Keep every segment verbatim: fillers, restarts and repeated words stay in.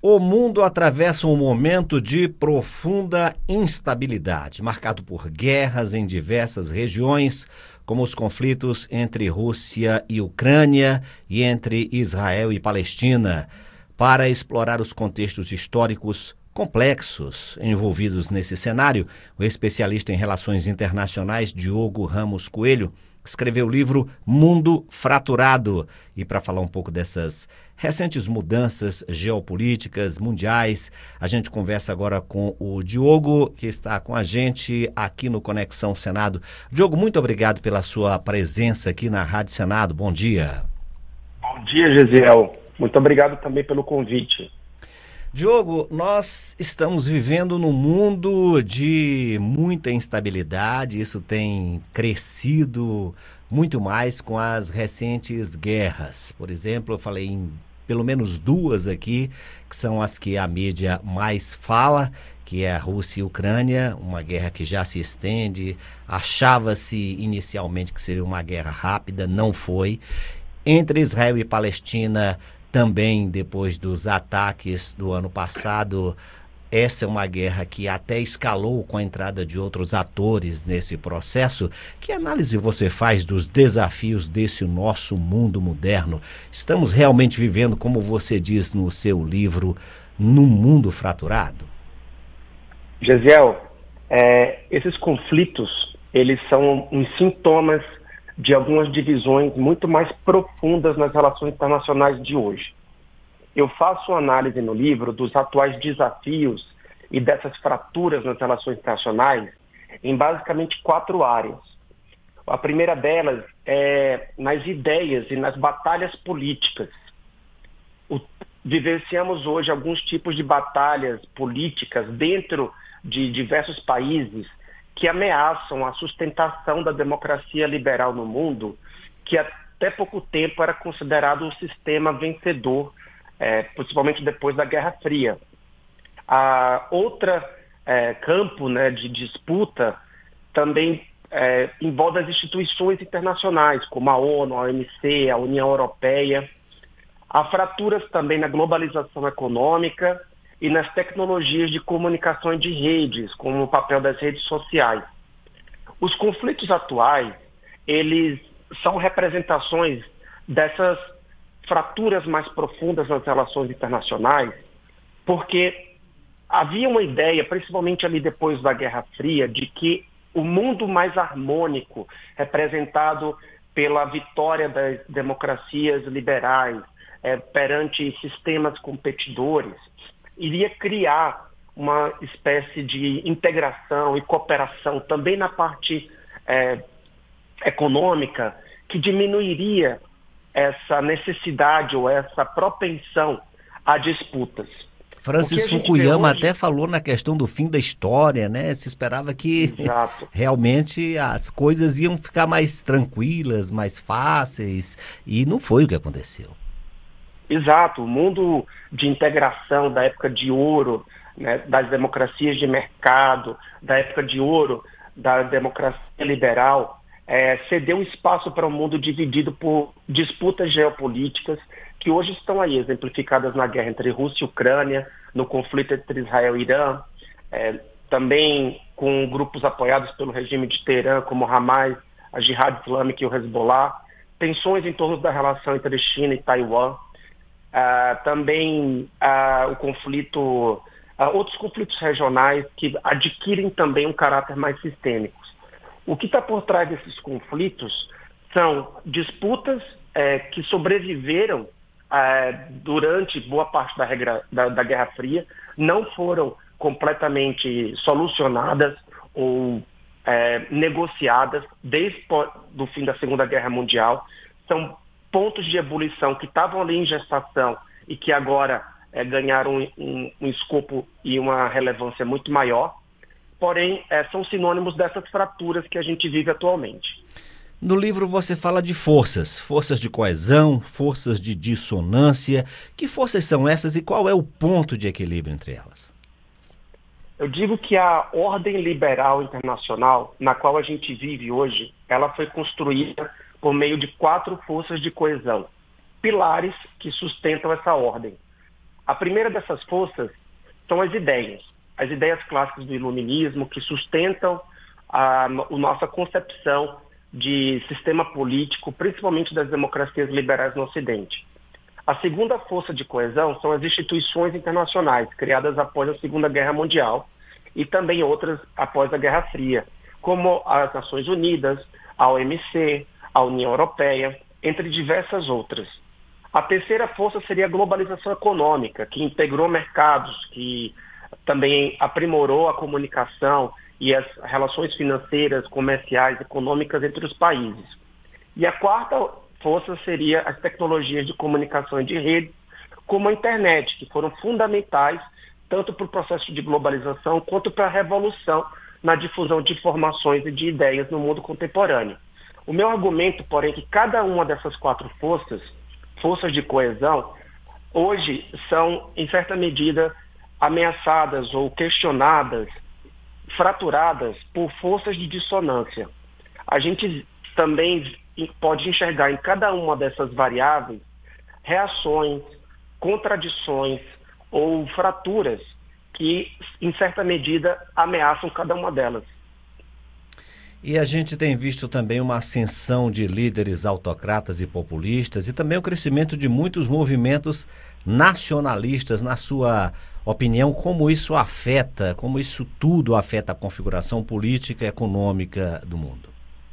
O mundo atravessa um momento de profunda instabilidade, marcado por guerras em diversas regiões, como os conflitos entre Rússia e Ucrânia e entre Israel e Palestina. Para explorar os contextos históricos complexos envolvidos nesse cenário, o especialista em relações internacionais Diogo Ramos Coelho escreveu o livro Mundo Fraturado. E para falar um pouco dessas recentes mudanças geopolíticas mundiais, a gente conversa agora com o Diogo, que está com a gente aqui no Conexão Senado. Diogo, muito obrigado pela sua presença aqui na Rádio Senado. Bom dia. Bom dia, Gesiel. Muito obrigado também pelo convite. Diogo, nós estamos vivendo num mundo de muita instabilidade, isso tem crescido muito mais com as recentes guerras. Por exemplo, eu falei em pelo menos duas aqui, que são as que a mídia mais fala, que é a Rússia e a Ucrânia, uma guerra que já se estende, achava-se inicialmente que seria uma guerra rápida, não foi. Entre Israel e Palestina, também depois dos ataques do ano passado, essa é uma guerra que até escalou com a entrada de outros atores nesse processo. Que análise você faz dos desafios desse nosso mundo moderno? Estamos realmente vivendo, como você diz no seu livro, num mundo fraturado? Gesiel, é, esses conflitos, eles são uns sintomas de algumas divisões muito mais profundas nas relações internacionais de hoje. Eu faço uma análise no livro dos atuais desafios e dessas fraturas nas relações internacionais em basicamente quatro áreas. A primeira delas é nas ideias e nas batalhas políticas. O, vivenciamos hoje alguns tipos de batalhas políticas dentro de diversos países que ameaçam a sustentação da democracia liberal no mundo, que até pouco tempo era considerado um sistema vencedor, é, principalmente depois da Guerra Fria. A outra é, campo, né, de disputa também é, envolve as instituições internacionais, como a ONU, a O M C, a União Europeia. Há fraturas também na globalização econômica e nas tecnologias de comunicação de redes, como o papel das redes sociais. Os conflitos atuais, eles são representações dessas fraturas mais profundas nas relações internacionais, porque havia uma ideia, principalmente ali depois da Guerra Fria, de que o mundo mais harmônico, representado pela vitória das democracias liberais é, perante sistemas competidores, iria criar uma espécie de integração e cooperação também na parte é, econômica, que diminuiria essa necessidade ou essa propensão a disputas. Francis Fukuyama hoje... até falou na questão do fim da história, né? Se esperava que realmente as coisas iam ficar mais tranquilas, mais fáceis, e não foi o que aconteceu. Exato, o mundo de integração da época de ouro, né, das democracias de mercado, da época de ouro da democracia liberal, é, cedeu espaço para um mundo dividido por disputas geopolíticas que hoje estão aí exemplificadas na guerra entre Rússia e Ucrânia, no conflito entre Israel e Irã, é, também com grupos apoiados pelo regime de Teherã, como Hamas, a Jihad Islâmica e o Hezbollah, tensões em torno da relação entre China e Taiwan, Uh, também uh, o conflito, uh, outros conflitos regionais que adquirem também um caráter mais sistêmico. O que está por trás desses conflitos são disputas eh, que sobreviveram eh, durante boa parte da, regra, da, da Guerra Fria, não foram completamente solucionadas ou eh, negociadas desde o fim da Segunda Guerra Mundial. São pontos de ebulição que estavam ali em gestação e que agora é, ganharam um, um, um escopo e uma relevância muito maior, porém é, são sinônimos dessas fraturas que a gente vive atualmente. No livro você fala de forças, forças de coesão, forças de dissonância. Que forças são essas e qual é o ponto de equilíbrio entre elas? Eu digo que a ordem liberal internacional, na qual a gente vive hoje, ela foi construída por meio de quatro forças de coesão, pilares que sustentam essa ordem. A primeira dessas forças são as ideias, as ideias clássicas do iluminismo que sustentam a, a nossa concepção de sistema político, principalmente das democracias liberais no Ocidente. A segunda força de coesão são as instituições internacionais, criadas após a Segunda Guerra Mundial e também outras após a Guerra Fria, como as Nações Unidas, a O M C, a União Europeia, entre diversas outras. A terceira força seria a globalização econômica, que integrou mercados, que também aprimorou a comunicação e as relações financeiras, comerciais, econômicas entre os países. E a quarta força seria as tecnologias de comunicação e de rede, como a internet, que foram fundamentais tanto para o processo de globalização quanto para a revolução na difusão de informações e de ideias no mundo contemporâneo. O meu argumento, porém, é que cada uma dessas quatro forças, forças de coesão, hoje são, em certa medida, ameaçadas ou questionadas, fraturadas por forças de dissonância. A gente também pode enxergar em cada uma dessas variáveis reações, contradições ou fraturas que, em certa medida, ameaçam cada uma delas. E a gente tem visto também uma ascensão de líderes autocratas e populistas e também o crescimento de muitos movimentos nacionalistas. Na sua opinião, como isso afeta, como isso tudo afeta a configuração política e econômica do mundo?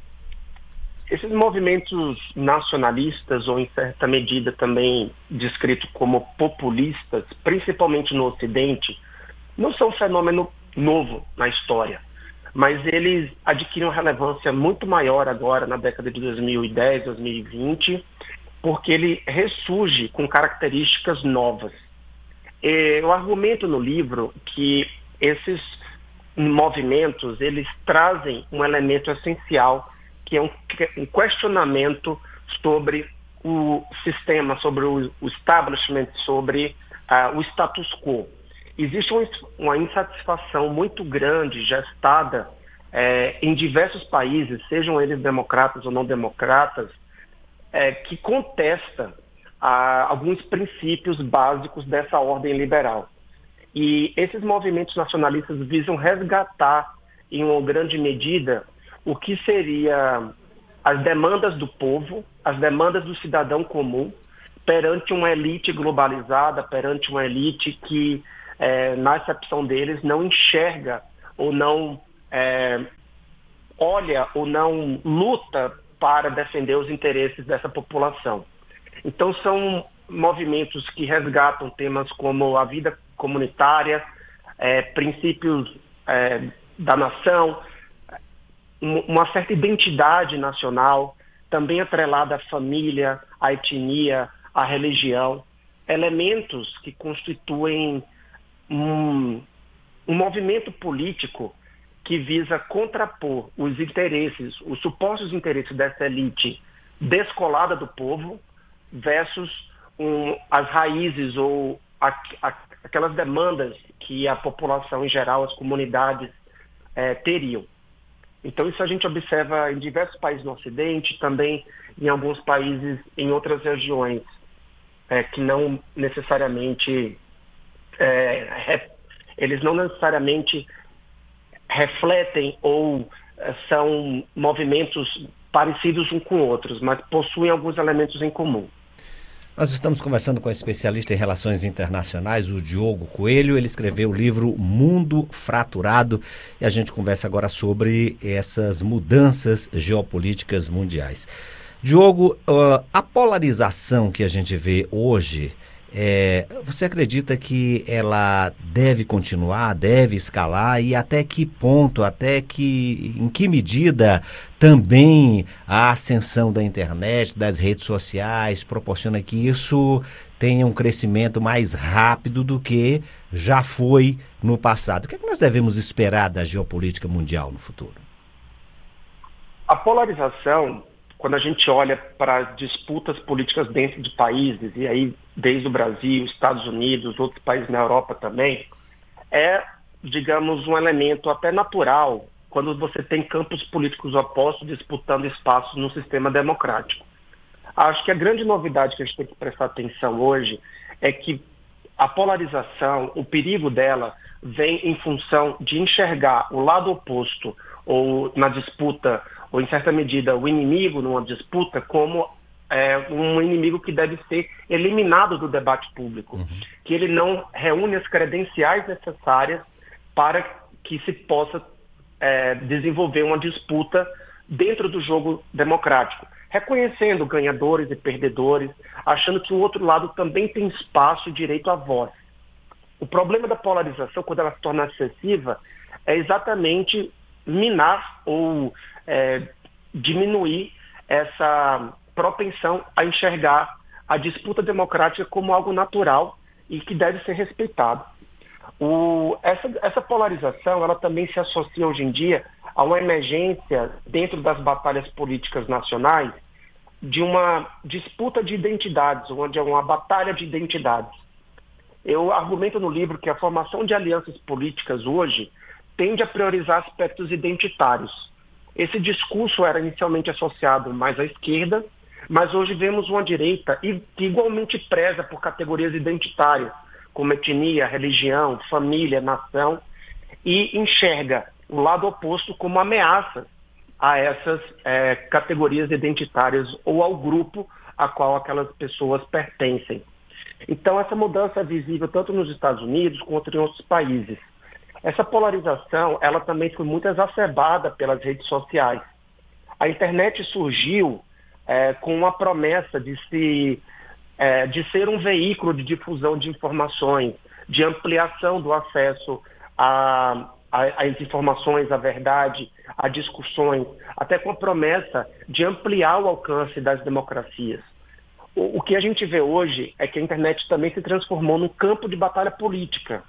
Esses movimentos nacionalistas, ou em certa medida também descritos como populistas, principalmente no Ocidente, não são um fenômeno novo na história, mas eles adquirem relevância muito maior agora na década de dois mil e dez, dois mil e vinte, porque ele ressurge com características novas. Eu argumento no livro que esses movimentos, eles trazem um elemento essencial, que é um questionamento sobre o sistema, sobre o establishment, sobre uh, o status quo. Existe uma insatisfação muito grande, gestada é, em diversos países, sejam eles democratas ou não democratas, é, que contesta a, alguns princípios básicos dessa ordem liberal. E esses movimentos nacionalistas visam resgatar, em uma grande medida, o que seria as demandas do povo, as demandas do cidadão comum, perante uma elite globalizada, perante uma elite que, é, na acepção deles, não enxerga ou não é, olha ou não luta para defender os interesses dessa população. Então, são movimentos que resgatam temas como a vida comunitária, é, princípios é, da nação, uma certa identidade nacional, também atrelada à família, à etnia, à religião, elementos que constituem um, um movimento político que visa contrapor os interesses, os supostos interesses dessa elite descolada do povo versus um, as raízes ou a, a, aquelas demandas que a população em geral, as comunidades, é, teriam. Então, isso a gente observa em diversos países no Ocidente, também em alguns países em outras regiões, é, que não necessariamente, é, re, eles não necessariamente refletem ou é, são movimentos parecidos uns com outros, mas possuem alguns elementos em comum. Nós estamos conversando com o especialista em relações internacionais, o Diogo Coelho. Ele escreveu o livro Mundo Fraturado e a gente conversa agora sobre essas mudanças geopolíticas mundiais. Diogo, uh, a polarização que a gente vê hoje, é, você acredita que ela deve continuar, deve escalar e até que ponto, até que, em que medida também a ascensão da internet, das redes sociais, proporciona que isso tenha um crescimento mais rápido do que já foi no passado? O que é que nós devemos esperar da geopolítica mundial no futuro? A polarização, quando a gente olha para as disputas políticas dentro de países, e aí desde o Brasil, Estados Unidos, outros países na Europa também, é, digamos, um elemento até natural quando você tem campos políticos opostos disputando espaços no sistema democrático. Acho que a grande novidade que a gente tem que prestar atenção hoje é que a polarização, o perigo dela vem em função de enxergar o lado oposto, ou na disputa, ou em certa medida o inimigo numa disputa, como é, um inimigo que deve ser eliminado do debate público, uhum. que ele não reúne as credenciais necessárias para que se possa é, desenvolver uma disputa dentro do jogo democrático, reconhecendo ganhadores e perdedores, achando que o outro lado também tem espaço e direito à voz. O problema da polarização, quando ela se torna excessiva, é exatamente minar ou é, diminuir essa propensão a enxergar a disputa democrática como algo natural e que deve ser respeitado. O, essa, essa polarização ela também se associa hoje em dia a uma emergência dentro das batalhas políticas nacionais de uma disputa de identidades, onde é uma batalha de identidades. Eu argumento no livro que a formação de alianças políticas hoje tende a priorizar aspectos identitários. Esse discurso era inicialmente associado mais à esquerda, mas hoje vemos uma direita que igualmente preza por categorias identitárias, como etnia, religião, família, nação, e enxerga o lado oposto como ameaça a essas é, categorias identitárias ou ao grupo a qual aquelas pessoas pertencem. Então, essa mudança é visível tanto nos Estados Unidos quanto em outros países. Essa polarização, ela também foi muito exacerbada pelas redes sociais. A internet surgiu é, com uma promessa de, se, é, de ser um veículo de difusão de informações, de ampliação do acesso a, a, às informações, à verdade, a discussões, até com a promessa de ampliar o alcance das democracias. O, o que a gente vê hoje é que a internet também se transformou num campo de batalha política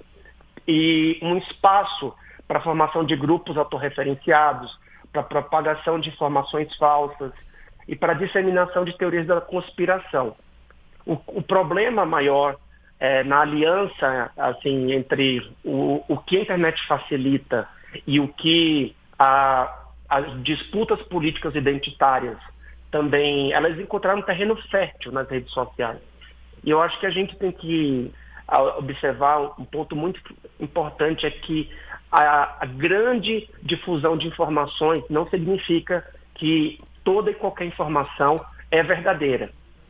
e um espaço para a formação de grupos autorreferenciados, para a propagação de informações falsas e para a disseminação de teorias da conspiração. O, o problema maior é, na aliança assim, entre o, o que a internet facilita e o que a, as disputas políticas identitárias também, elas encontraram um terreno fértil nas redes sociais. E eu acho que a gente tem que observar um ponto muito importante, é que a, a grande difusão de informações não significa que toda e qualquer informação é verdadeira.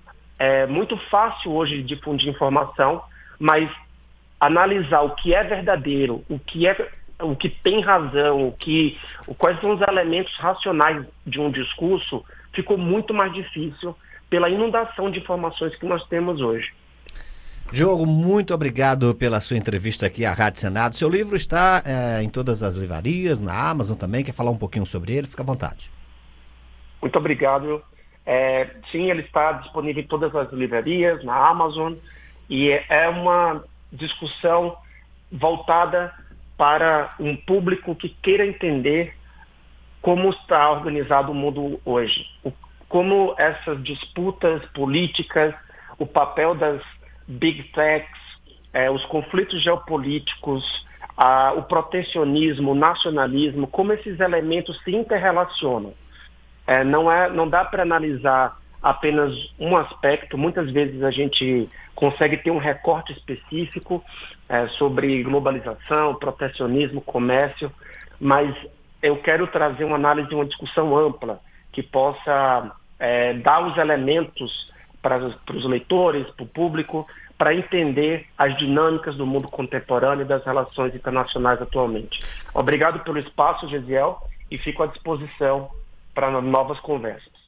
É muito fácil hoje difundir informação, mas analisar o que é verdadeiro, o que é, o que tem razão, o que, quais são os elementos racionais de um discurso, ficou muito mais difícil pela inundação de informações que nós temos hoje. Diogo, muito obrigado pela sua entrevista aqui à Rádio Senado. Seu livro está é, em todas as livrarias, na Amazon também. Quer falar um pouquinho sobre ele? Fica à vontade. Muito obrigado. É, sim, ele está disponível em todas as livrarias, na Amazon, e é uma discussão voltada para um público que queira entender como está organizado o mundo hoje, o, como essas disputas políticas, o papel das big techs, é, os conflitos geopolíticos, a, o protecionismo, o nacionalismo, como esses elementos se interrelacionam. É, não, é, não dá para analisar apenas um aspecto. Muitas vezes a gente consegue ter um recorte específico é, sobre globalização, protecionismo, comércio, mas eu quero trazer uma análise, uma discussão ampla, que possa é, dar os elementos para, para os leitores, para o público, para entender as dinâmicas do mundo contemporâneo e das relações internacionais atualmente. Obrigado pelo espaço, Gesiel, e fico à disposição para novas conversas.